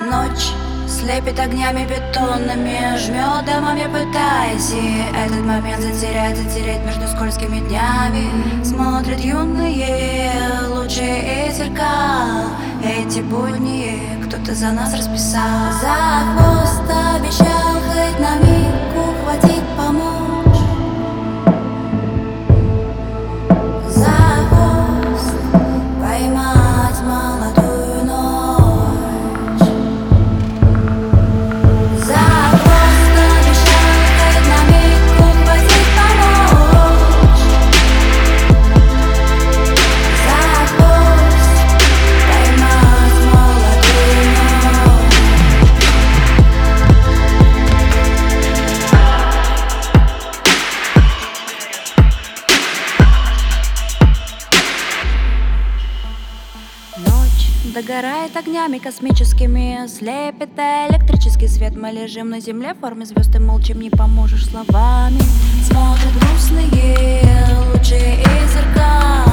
Ночь слепит огнями бетонными, жмет домами, пытаясь и этот момент затерять между скользкими днями. Смотрят юные лучи из зеркал, эти будни кто-то за нас расписал. За хвост обещал хоть на миг ухватить, помочь. За хвост поймать молодую ночь. За хвост обещал хоть на миг ухватить, помочь. За хвост поймать молодую ночь. Ночь догорает огнями космическими, слепит электрический свет. Мы лежим на земле в форме звезд и молчим, не поможешь словами. Смотрят грустные лучи из зеркал,